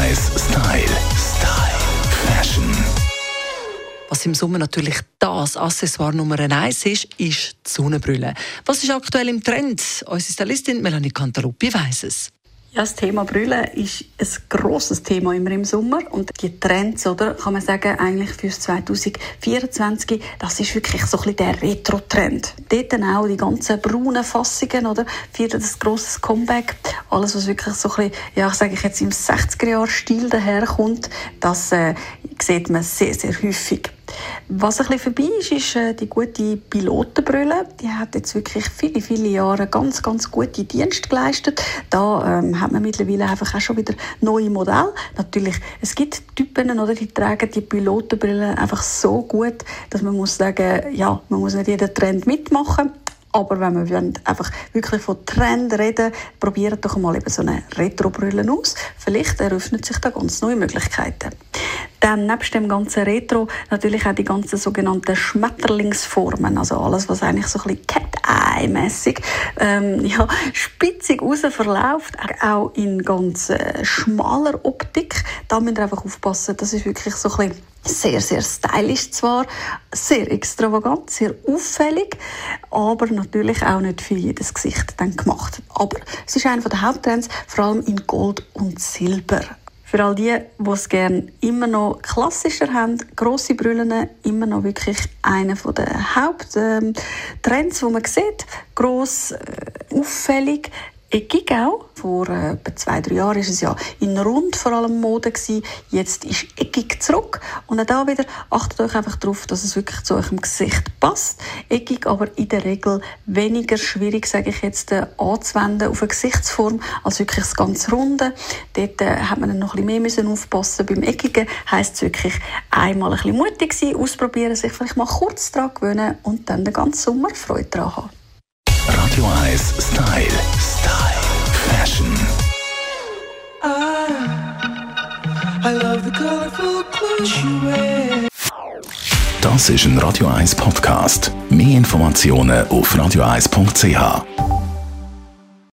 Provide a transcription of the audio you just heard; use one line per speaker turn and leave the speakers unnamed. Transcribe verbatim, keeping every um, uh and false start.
eins Style. Style. Fashion.
Was im Sommer natürlich das Accessoire Nummer eins ist, ist die Sonnenbrille. Was ist aktuell im Trend? Unsere Stylistin Melanie Cantaluppi weiss es.
Ja, das Thema Brille ist ein grosses Thema immer im Sommer. Und die Trends, oder, kann man sagen, eigentlich für zwanzig vierundzwanzig, das ist wirklich so ein bisschen der Retro-Trend. Dort dann auch die ganzen braunen Fassungen, oder, feiern das grosses Comeback. Alles, was wirklich so ein bisschen, ja, ich sage jetzt im sechziger-Jahr-Stil daherkommt, das äh, sieht man sehr, sehr häufig. Was ein bisschen vorbei ist, ist äh, die gute Pilotenbrille. Die hat jetzt wirklich viele, viele Jahre ganz, ganz gute Dienste geleistet. Da ähm, hat man mittlerweile einfach auch schon wieder neue Modelle. Natürlich, es gibt Typen, oder, die tragen die Pilotenbrille einfach so gut, dass man muss sagen, ja, man muss nicht jeden Trend mitmachen. Aber wenn wir einfach wirklich von Trend reden, probiert doch mal eben so eine Retro-Brille aus. Vielleicht eröffnen sich da ganz neue Möglichkeiten. Dann nebst dem ganzen Retro natürlich auch die ganzen sogenannten Schmetterlingsformen, also alles, was eigentlich so ein bisschen Cat-Eye-mässig ähm, ja, spitzig raus verläuft, auch in ganz äh, schmaler Optik. Da müsst ihr einfach aufpassen, das ist wirklich so ein bisschen sehr, sehr stylisch zwar, sehr extravagant, sehr auffällig, aber natürlich auch nicht für jedes Gesicht dann gemacht. Aber es ist einer der Haupttrends, vor allem in Gold und Silber. Für all die, die es gerne immer noch klassischer haben, grosse Brillen, immer noch wirklich einer der Haupttrends, die man sieht. Gross, äh, auffällig, eckig auch. Vor äh, etwa zwei, drei Jahren war es ja in rund vor allem Mode gewesen. Jetzt ist eckig zurück. Und auch da wieder, achtet euch einfach darauf, dass es wirklich zu eurem Gesicht passt. Eckig, aber in der Regel weniger schwierig, sage ich jetzt, äh, anzuwenden auf eine Gesichtsform, als wirklich das ganz Runde. Dort äh, hat man dann noch ein bisschen mehr müssen aufpassen. Beim Eckigen heisst es wirklich einmal ein bisschen mutig sein, ausprobieren, sich vielleicht mal kurz daran gewöhnen und dann den ganzen Sommer Freude daran haben.
Radio eins Style. Style. Fashion.
I, I love the colorful clothes you wear.
Das ist ein Radio eins Podcast. Mehr Informationen auf radio eins punkt c h.